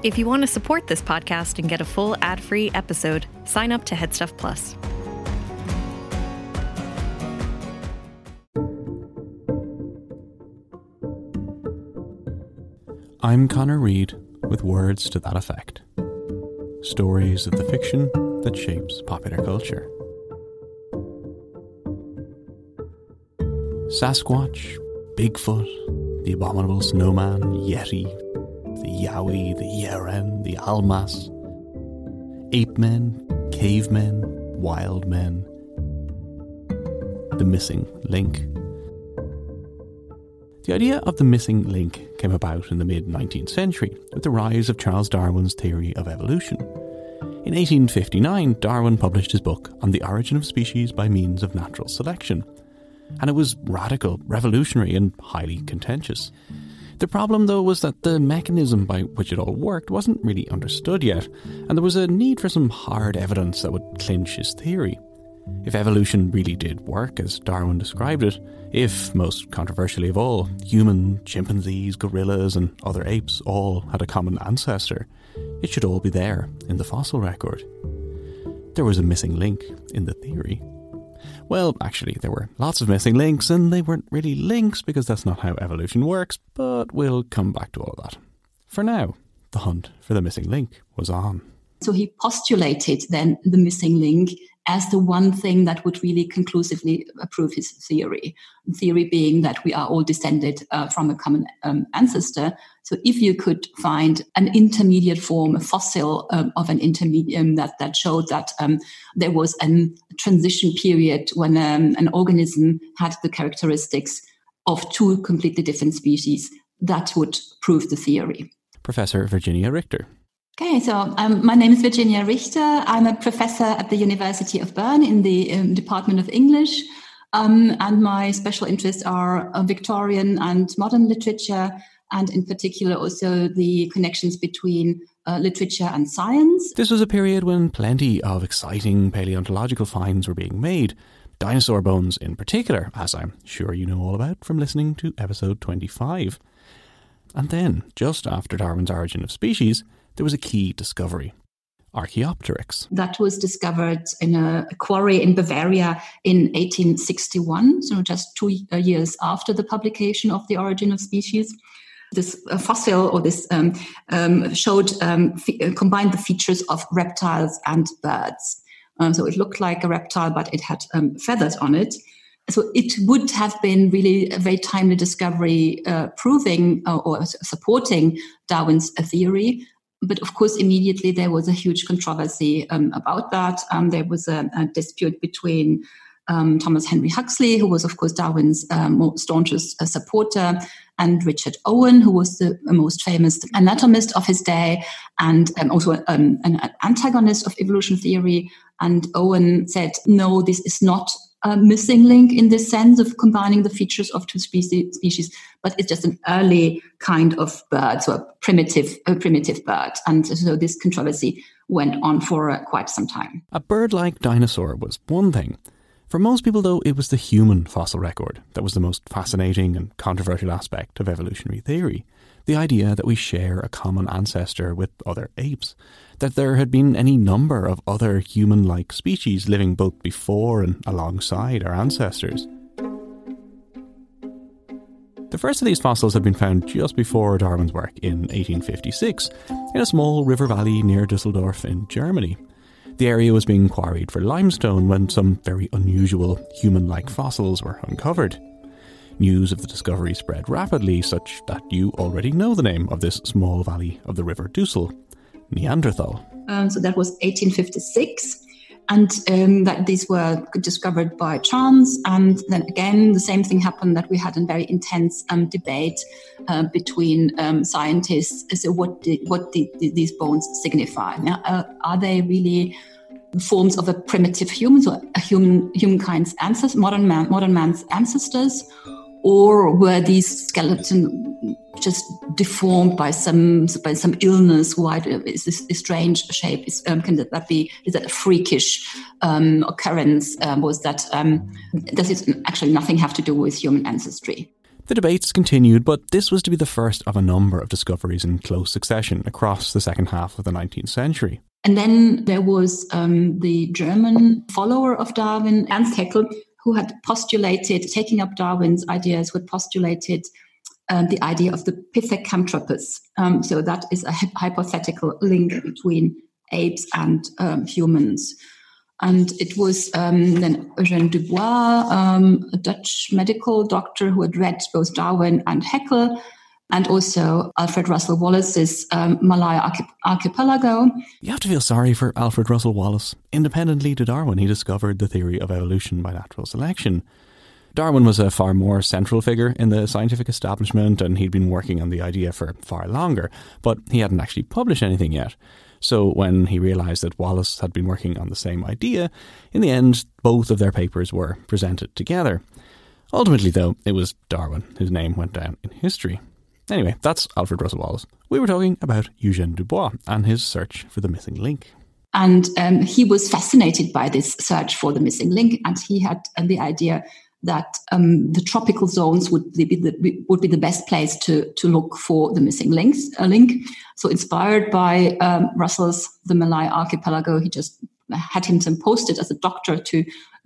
If you want to support this podcast and get a full ad-free episode, sign up to Headstuff Plus. I'm Connor Reid with words to that effect. Stories of the fiction that shapes popular culture. Sasquatch, Bigfoot, the abominable snowman, Yeti, the Yowie, the Yeren, the Almas, ape men, cavemen, wild men, the missing link. The idea of the missing link came about in the mid-19th century with the rise of Charles Darwin's theory of evolution. In 1859, Darwin published his book On the Origin of Species by Means of Natural Selection, and it was radical, revolutionary and highly contentious. The problem, though, was that the mechanism by which it all worked wasn't really understood yet, and there was a need for some hard evidence that would clinch his theory. If evolution really did work as Darwin described it, if, most controversially of all, human, chimpanzees, gorillas and other apes all had a common ancestor, it should all be there in the fossil record. There was a missing link in the theory. Well, actually, there were lots of missing links, and they weren't really links because that's not how evolution works, but we'll come back to all of that. For now, the hunt for the missing link was on. So he postulated then the missing link as the one thing that would really conclusively prove his theory. The theory being that we are all descended from a common ancestor. So if you could find an intermediate form, a fossil of an intermediate that showed that there was a transition period when an organism had the characteristics of two completely different species, that would prove the theory. Professor Virginia Richter. Okay, so my name is Virginia Richter. I'm a professor at the University of Bern in the Department of English. And my special interests are Victorian and modern literature, and in particular also the connections between literature and science. This was a period when plenty of exciting paleontological finds were being made. Dinosaur bones in particular, as I'm sure you know all about from listening to episode 25. And then, just after Darwin's Origin of Species, there was a key discovery: Archaeopteryx. That was discovered in a quarry in Bavaria in 1861, so just 2 years after the publication of The Origin of Species. This fossil, or this showed combined the features of reptiles and birds. So it looked like a reptile, but it had feathers on it. So it would have been really a very timely discovery, proving or supporting Darwin's theory. But of course, immediately there was a huge controversy about that. There was a dispute between Thomas Henry Huxley, who was, of course, Darwin's staunchest supporter, and Richard Owen, who was the most famous anatomist of his day and also an antagonist of evolution theory. And Owen said, no, this is not a missing link in the sense of combining the features of two species, but it's just an early kind of bird, so a primitive bird. And so this controversy went on for quite some time. A bird-like dinosaur was one thing. For most people, though, it was the human fossil record that was the most fascinating and controversial aspect of evolutionary theory. The idea that we share a common ancestor with other apes, that there had been any number of other human-like species living both before and alongside our ancestors. The first of these fossils had been found just before Darwin's work in 1856 in a small river valley near Dusseldorf in Germany. The area was being quarried for limestone when some very unusual human-like fossils were uncovered. News of the discovery spread rapidly, such that you already know the name of this small valley of the River Dussel, Neanderthal. So that was 1856, and that these were discovered by chance. And then again, the same thing happened, that we had a very intense debate between scientists as to what these bones signify. Now, are they really forms of a primitive human, so a humankind's ancestors, modern man's ancestors? Or were these skeletons just deformed by some illness? Why is this strange shape? Is that a freakish occurrence? Does it actually nothing have to do with human ancestry? The debates continued, but this was to be the first of a number of discoveries in close succession across the second half of the 19th century. And then there was the German follower of Darwin, Ernst Haeckel, who had postulated, taking up Darwin's ideas, who had postulated the idea of the Pithecanthropus. So that is a hypothetical link between apes and humans. And it was then Eugène Dubois, a Dutch medical doctor who had read both Darwin and Haeckel, and also Alfred Russel Wallace's Malaya Archipelago. You have to feel sorry for Alfred Russel Wallace. Independently to Darwin, he discovered the theory of evolution by natural selection. Darwin was a far more central figure in the scientific establishment, and he'd been working on the idea for far longer, but he hadn't actually published anything yet. So when he realised that Wallace had been working on the same idea, in the end, both of their papers were presented together. Ultimately, though, it was Darwin whose name went down in history. Anyway, that's Alfred Russel Wallace. We were talking about Eugène Dubois and his search for the missing link. And he was fascinated by this search for the missing link, and he had the idea that the tropical zones would be the best place to look for the missing link. So inspired by Russell's The Malay Archipelago, he just had himself posted as a doctor to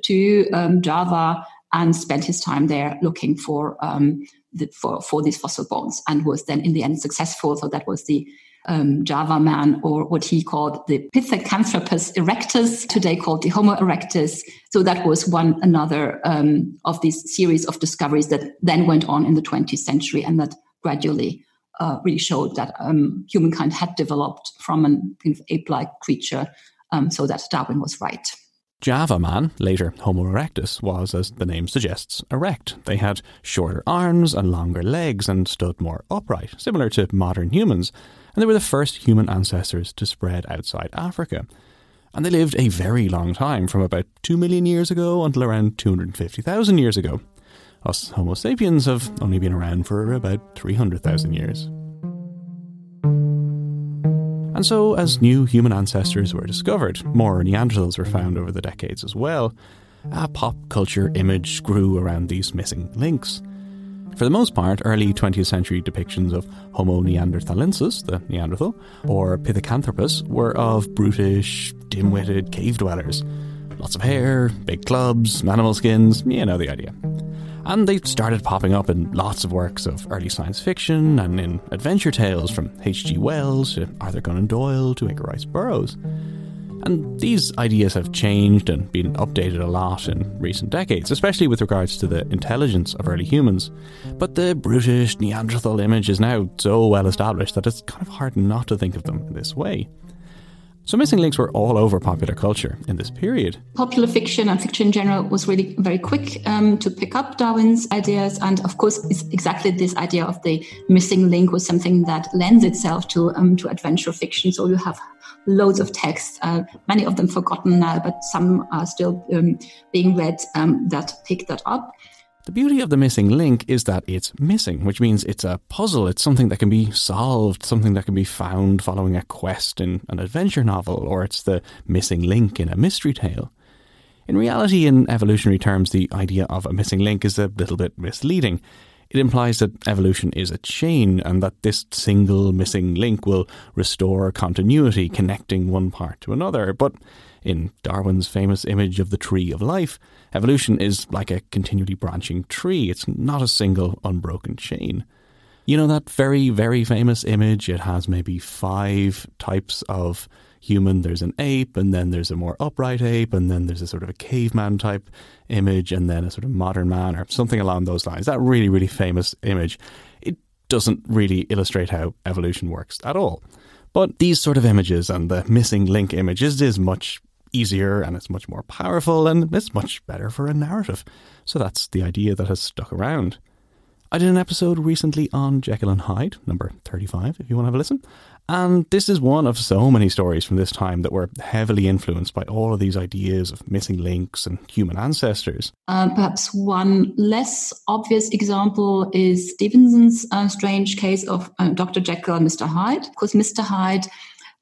Java and spent his time there looking for these fossil bones, and was then in the end successful. So that was the Java man, or what he called the Pithecanthropus erectus, today called the Homo erectus. So that was another of these series of discoveries that then went on in the 20th century, and that gradually really showed that humankind had developed from an ape-like creature, so that Darwin was right. Java man, later Homo erectus, was, as the name suggests, erect. They had shorter arms and longer legs and stood more upright, similar to modern humans, and they were the first human ancestors to spread outside Africa. And they lived a very long time, from about 2 million years ago until around 250,000 years ago. Us Homo sapiens have only been around for about 300,000 years. And so, as new human ancestors were discovered, more Neanderthals were found over the decades as well, a pop culture image grew around these missing links. For the most part, early 20th century depictions of Homo neanderthalensis, the Neanderthal, or Pithecanthropus were of brutish, dim-witted cave dwellers. Lots of hair, big clubs, animal skins, you know the idea. And they started popping up in lots of works of early science fiction and in adventure tales from H.G. Wells to Arthur Conan Doyle to Edgar Rice Burroughs. And these ideas have changed and been updated a lot in recent decades, especially with regards to the intelligence of early humans. But the brutish Neanderthal image is now so well established that it's kind of hard not to think of them in this way. So missing links were all over popular culture in this period. Popular fiction and fiction in general was really very quick to pick up Darwin's ideas. And of course, it's exactly this idea of the missing link was something that lends itself to adventure fiction. So you have loads of texts, many of them forgotten now, but some are still being read that pick that up. The beauty of the missing link is that it's missing, which means it's a puzzle. It's something that can be solved, something that can be found following a quest in an adventure novel, or it's the missing link in a mystery tale. In reality, in evolutionary terms, the idea of a missing link is a little bit misleading. It implies that evolution is a chain and that this single missing link will restore continuity, connecting one part to another. But in Darwin's famous image of the tree of life, evolution is like a continually branching tree. It's not a single unbroken chain. You know that very, very famous image? It has maybe 5 types of human. There's an ape, and then there's a more upright ape, and then there's a sort of a caveman type image, and then a sort of modern man or something along those lines. That really, really famous image. It doesn't really illustrate how evolution works at all. But these sort of images and the missing link images is much easier, and it's much more powerful, and it's much better for a narrative. So that's the idea that has stuck around. I did an episode recently on Jekyll and Hyde, number 35, if you want to have a listen. And this is one of so many stories from this time that were heavily influenced by all of these ideas of missing links and human ancestors. Perhaps one less obvious example is Stevenson's strange case of Dr. Jekyll and Mr. Hyde. Of course, Mr. Hyde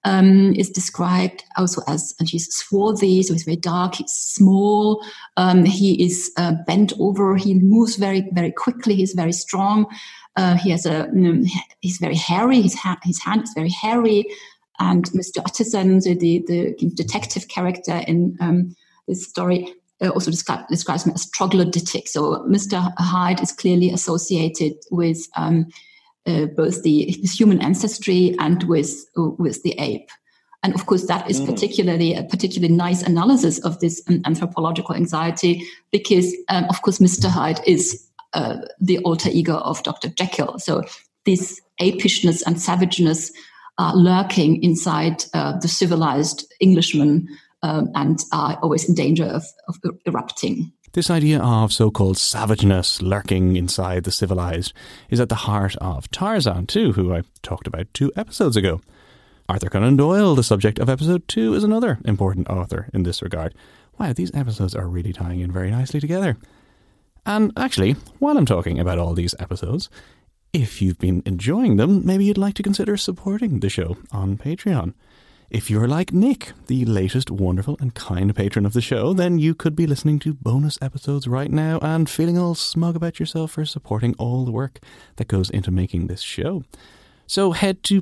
is described also as, and he's swarthy, so he's very dark, he's small, he is bent over, he moves very, very quickly, he's very strong, he's very hairy, his hand is very hairy, and Mr. Utterson, so the detective character in this story, also describes him as troglodytic. So Mr. Hyde is clearly associated with both his human ancestry and with the ape. And of course, that is particularly a particularly nice analysis of this anthropological anxiety, because of course, Mr. Hyde is the alter ego of Dr. Jekyll. So this apishness and savageness are lurking inside the civilized Englishman and are always in danger of erupting. This idea of so-called savageness lurking inside the civilized is at the heart of Tarzan too, who I talked about 2 episodes ago. Arthur Conan Doyle, the subject of episode 2, is another important author in this regard. Wow, these episodes are really tying in very nicely together. And actually, while I'm talking about all these episodes, if you've been enjoying them, maybe you'd like to consider supporting the show on Patreon. If you're like Nick, the latest wonderful and kind patron of the show, then you could be listening to bonus episodes right now and feeling all smug about yourself for supporting all the work that goes into making this show. So head to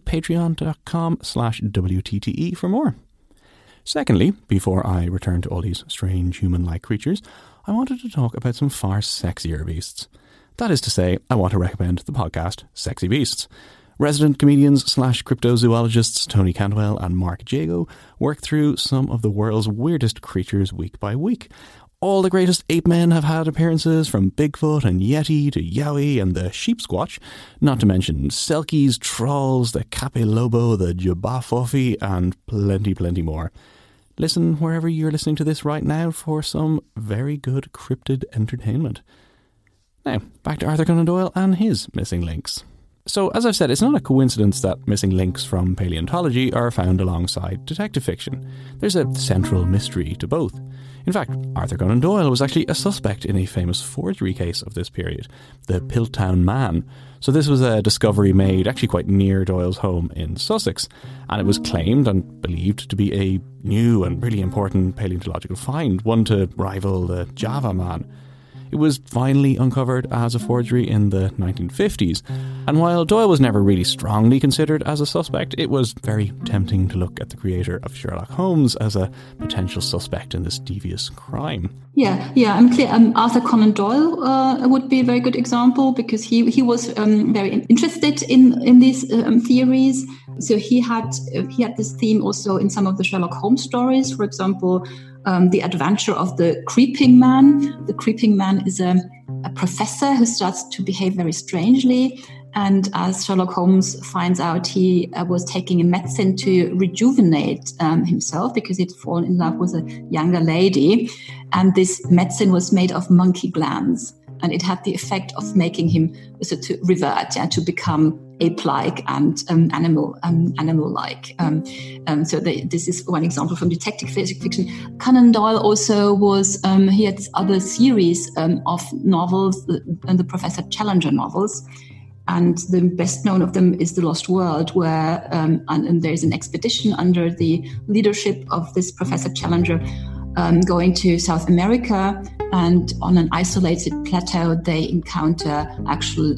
patreon.com/WTTE for more. Secondly, before I return to all these strange human-like creatures, I wanted to talk about some far sexier beasts. That is to say, I want to recommend the podcast Sexy Beasts. Resident comedians/cryptozoologists Tony Cantwell and Mark Jago work through some of the world's weirdest creatures week by week. All the greatest ape men have had appearances, from Bigfoot and Yeti to Yowie and the Sheep Squatch, not to mention Selkies, Trolls, the Cape Lobo, the Jabberwocky, and plenty, plenty more. Listen wherever you're listening to this right now for some very good cryptid entertainment. Now, back to Arthur Conan Doyle and his missing links. So, as I've said, it's not a coincidence that missing links from paleontology are found alongside detective fiction. There's a central mystery to both. In fact, Arthur Conan Doyle was actually a suspect in a famous forgery case of this period, the Piltdown Man. So this was a discovery made actually quite near Doyle's home in Sussex, and it was claimed and believed to be a new and really important paleontological find, one to rival the Java Man. It was finally uncovered as a forgery in the 1950s, and while Doyle was never really strongly considered as a suspect, it was very tempting to look at the creator of Sherlock Holmes as a potential suspect in this devious crime. Yeah, I'm clear. Arthur Conan Doyle would be a very good example, because he was very interested in these theories. So he had this theme also in some of the Sherlock Holmes stories. For example, The Adventure of the Creeping Man. The Creeping Man is a professor who starts to behave very strangely. And as Sherlock Holmes finds out, he was taking a medicine to rejuvenate himself, because he'd fallen in love with a younger lady. And this medicine was made of monkey glands. And it had the effect of making him to revert, to become ape-like and animal-like. So this is one example from detective fiction. Conan Doyle also was, he had other series of novels, the Professor Challenger novels. And the best known of them is The Lost World, where and there's an expedition under the leadership of this Professor Challenger going to South America, and on an isolated plateau they encounter actual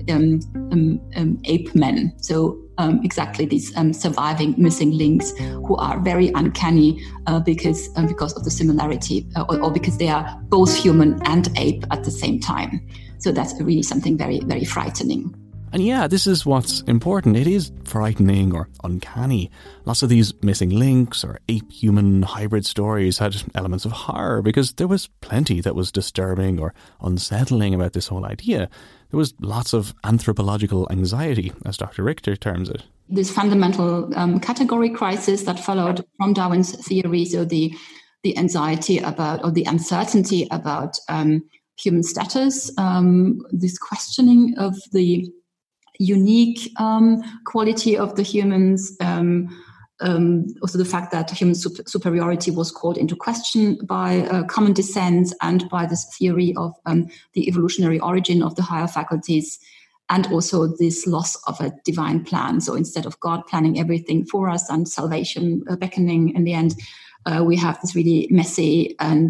ape men. So exactly these surviving missing links, who are very uncanny because of the similarity, or because they are both human and ape at the same time. So that's really something very, very frightening. And yeah, this is what's important. It is frightening or uncanny. Lots of these missing links or ape-human hybrid stories had elements of horror, because there was plenty that was disturbing or unsettling about this whole idea. There was lots of anthropological anxiety, as Dr. Richter terms it. This fundamental category crisis that followed from Darwin's theory, so the anxiety about, or the uncertainty about human status, this questioning of the unique quality of the humans, also the fact that human superiority was called into question by common descent and by this theory of the evolutionary origin of the higher faculties. and also this loss of a divine plan. So instead of God planning everything for us and salvation beckoning in the end, we have this really messy and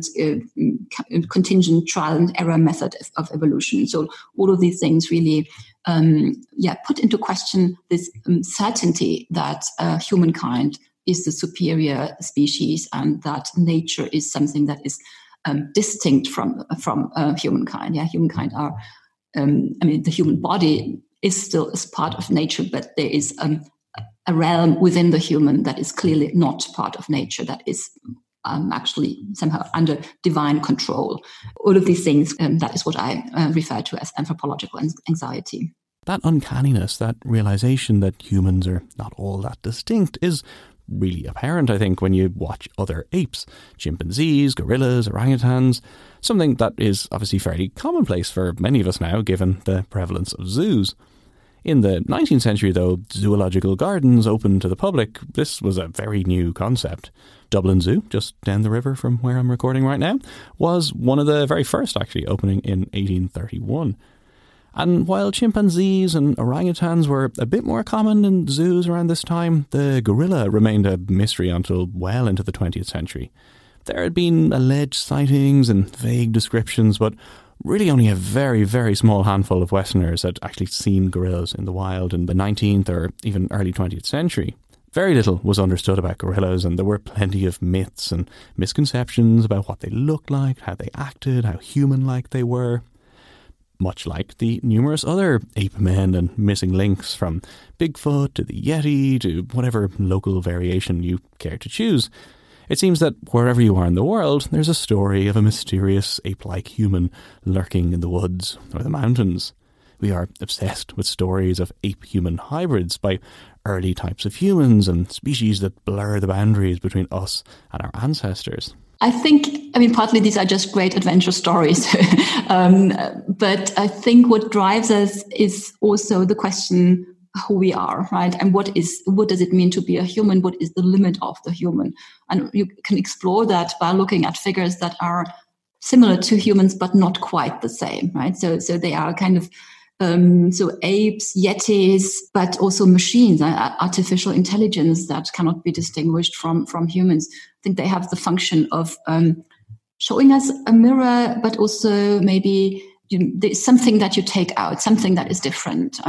contingent trial and error method of evolution. So all of these things really put into question this certainty that humankind is the superior species and that nature is something that is distinct from humankind. Yeah, humankind are, the human body is still as part of nature, but there is a realm within the human that is clearly not part of nature, that is actually somehow under divine control. All of these things, that is what I refer to as anthropological anxiety. That uncanniness, that realization that humans are not all that distinct is really apparent, I think, when you watch other apes, chimpanzees, gorillas, orangutans, something that is obviously fairly commonplace for many of us now, given the prevalence of zoos. In the 19th century, though, zoological gardens opened to the public, this was a very new concept. Dublin Zoo, just down the river from where I'm recording right now, was one of the very first, actually, opening in 1831. And while chimpanzees and orangutans were a bit more common in zoos around this time, the gorilla remained a mystery until well into the 20th century. There had been alleged sightings and vague descriptions, but really only a very, very small handful of Westerners had actually seen gorillas in the wild in the 19th or even early 20th century. Very little was understood about gorillas, and there were plenty of myths and misconceptions about what they looked like, how they acted, how human-like they were. Much like the numerous other ape men and missing links, from Bigfoot to the Yeti to whatever local variation you care to choose. It seems that wherever you are in the world, there's a story of a mysterious ape-like human lurking in the woods or the mountains. We are obsessed with stories of ape-human hybrids by early types of humans and species that blur the boundaries between us and our ancestors. I think, partly these are just great adventure stories. But I think what drives us is also the question who we are, right? And what does it mean to be a human? What is the limit of the human? And you can explore that by looking at figures that are similar to humans, but not quite the same, right? So they are kind of, apes, yetis, but also machines, artificial intelligence that cannot be distinguished from humans. I think they have the function of showing us a mirror, but also maybe there's something that you take out, something that is different.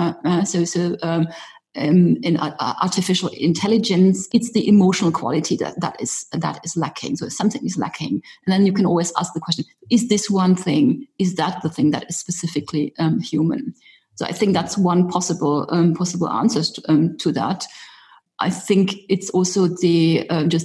In artificial intelligence, it's the emotional quality that is lacking. So something is lacking, and then you can always ask the question: is this one thing? Is that the thing that is specifically human? So I think that's one possible answer to that. I think it's also the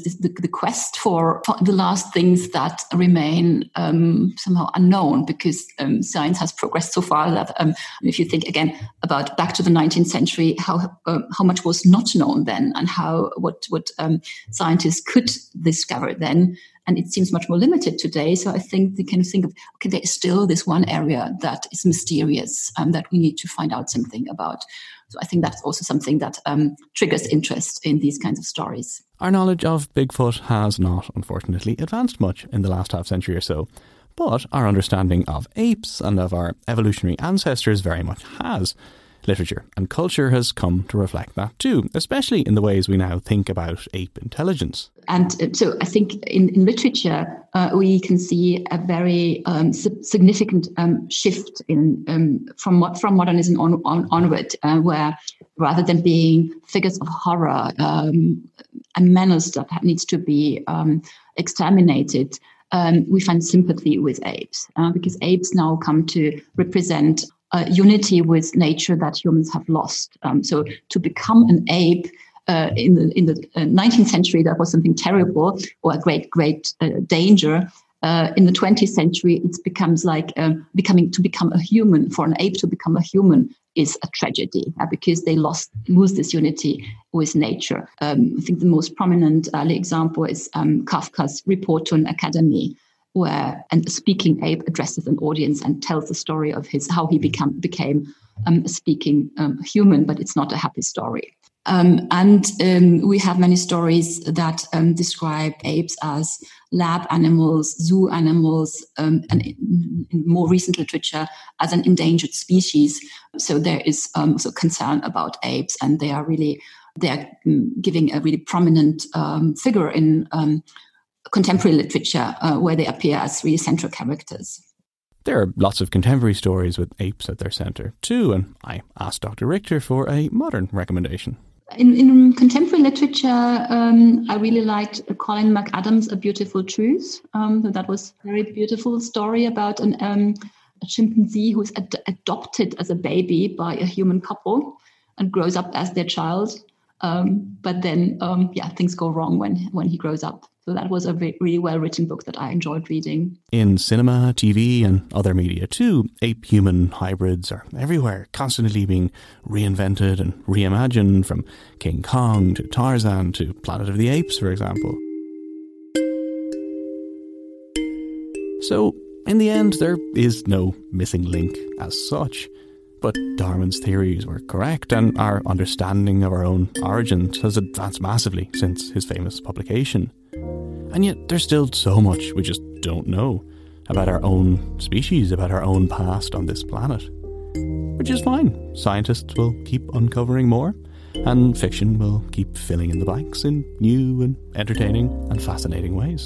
quest for the last things that remain somehow unknown, because science has progressed so far that if you think again about back to the 19th century, how much was not known then, and what scientists could discover then, and it seems much more limited today. So I think they can think of, okay, there is still this one area that is mysterious that we need to find out something about. So I think that's also something that triggers interest in these kinds of stories. Our knowledge of Bigfoot has not, unfortunately, advanced much in the last half century or so, but our understanding of apes and of our evolutionary ancestors very much has. Literature and culture has come to reflect that too, especially in the ways we now think about ape intelligence. And so I think in literature, we can see a very significant shift from modernism onward, where rather than being figures of horror, a menace that needs to be exterminated, we find sympathy with apes, because apes now come to represent unity with nature that humans have lost. So to become an ape in the 19th century, that was something terrible or a great danger. In the 20th century, it becomes like become a human. For an ape to become a human is a tragedy, because they lose this unity with nature. I think the most prominent early example is Kafka's Report to an Academy, where a speaking ape addresses an audience and tells the story of how he became a speaking human, but it's not a happy story. We have many stories that describe apes as lab animals, zoo animals, and in more recent literature as an endangered species. So there is also concern about apes, and they are giving a really prominent figure in contemporary literature where they appear as really central characters. There are lots of contemporary stories with apes at their centre too, and I asked Dr. Richter for a modern recommendation. In contemporary literature, I really liked Colin McAdams' A Beautiful Truth. That was a very beautiful story about a chimpanzee who's adopted as a baby by a human couple and grows up as their child. But then, things go wrong when he grows up. So that was a really well-written book that I enjoyed reading. In cinema, TV and other media too, ape-human hybrids are everywhere, constantly being reinvented and reimagined, from King Kong to Tarzan to Planet of the Apes, for example. So, in the end, there is no missing link as such. But Darwin's theories were correct, and our understanding of our own origins has advanced massively since his famous publication. And yet there's still so much we just don't know about our own species, about our own past on this planet. Which is fine. Scientists will keep uncovering more, and fiction will keep filling in the blanks in new and entertaining and fascinating ways.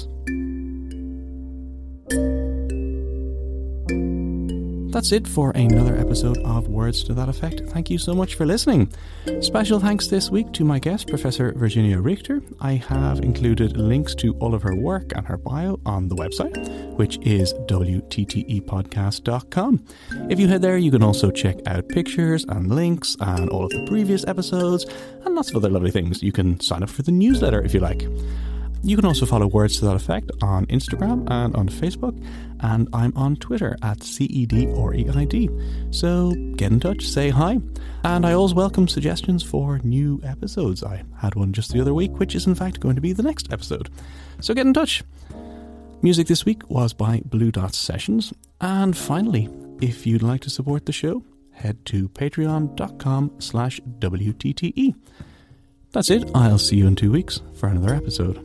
That's it for another episode of Words to That Effect. Thank you so much for listening. Special thanks this week to my guest, Professor Virginia Richter. I have included links to all of her work and her bio on the website, which is wttepodcast.com. If you head there, you can also check out pictures and links and all of the previous episodes and lots of other lovely things. You can sign up for the newsletter if you like. You can also follow Words to That Effect on Instagram and on Facebook, and I'm on Twitter at CEDREID. So get in touch, say hi, and I always welcome suggestions for new episodes. I had one just the other week, which is in fact going to be the next episode. So get in touch. Music this week was by Blue Dot Sessions. And finally, if you'd like to support the show, head to patreon.com/WTTE. That's it. I'll see you in 2 weeks for another episode.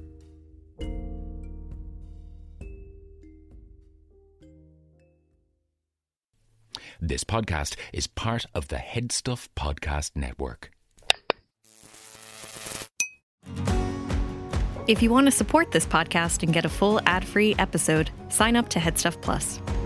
This podcast is part of the Headstuff Podcast Network. If you want to support this podcast and get a full ad-free episode, sign up to Headstuff Plus.